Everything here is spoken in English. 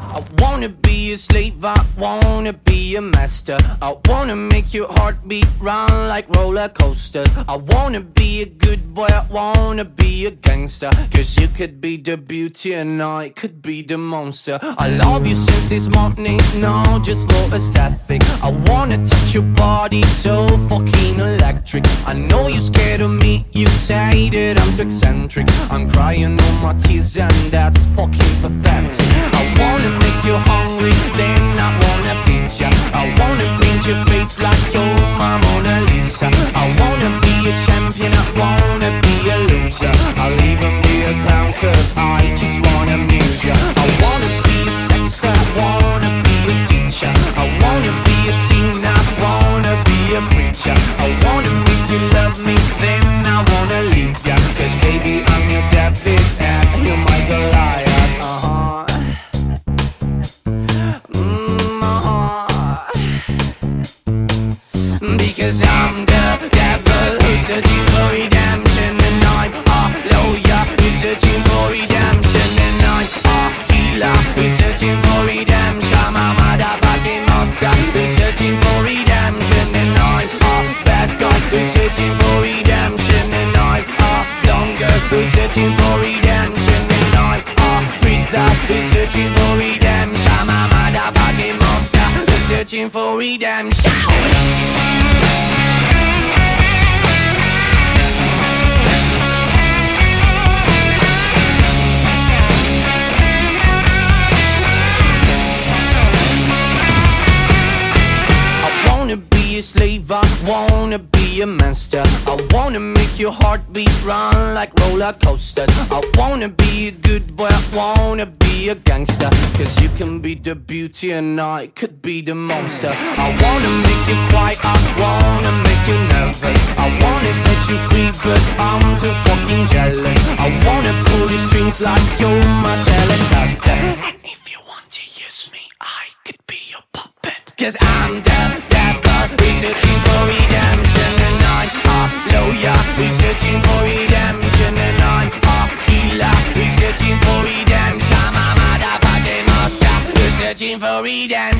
I wanna be a slave, I wanna be a master. I wanna make your heartbeat run like roller coasters. I wanna be a good boy, I wanna be a gangster. Cause you could be the beauty and I could be the monster. I love you since this morning, no, just for aesthetic. I wanna touch your body so fucking electric. I know you're scared of me, you say that I'm too eccentric. I'm crying all my tears and that's fucking pathetic. I wanna make you hungry, then I wanna feed ya. I wanna paint your face like you're my Mona Lisa. I wanna be a champion, I wanna be a loser. I'll even be a clown cause I just wanna amuse ya. I wanna be a sexter, I wanna be a teacher. I wanna be a singer, I wanna be a preacher. I wanna make you love me, then I wanna leave ya. Cause baby I'm your David and you're my Goliath. Because I'm the devil who's searching for redemption. And I'm a lawyer who's searching for redemption. And I'm a killer who's searching for redemption. I'm a motherfucking monster who's searching for redemption. And I'm a bad guy who's searching for redemption. And I'm a blonde girl who's searching for redemption. And I'm a freak that who's searching for redemption. I'm a motherfucking monster who's searching for redemption. A slave, I wanna be a master. I wanna make your heartbeat run like roller coasters. I wanna be a good boy, I wanna be a gangster. Cause you can be the beauty and I could be the monster. I wanna make you quiet, I wanna make you nervous. I wanna set you free but I'm too fucking jealous. I wanna pull your strings like you're my Telecaster. And if you want to use me, I could be your puppet. Cause I'm the devil, we're searching for redemption. And I'm a lawyer, we're searching for redemption. And I'm a healer, we're searching for redemption. I'm a motherfucking monster, we're searching for redemption.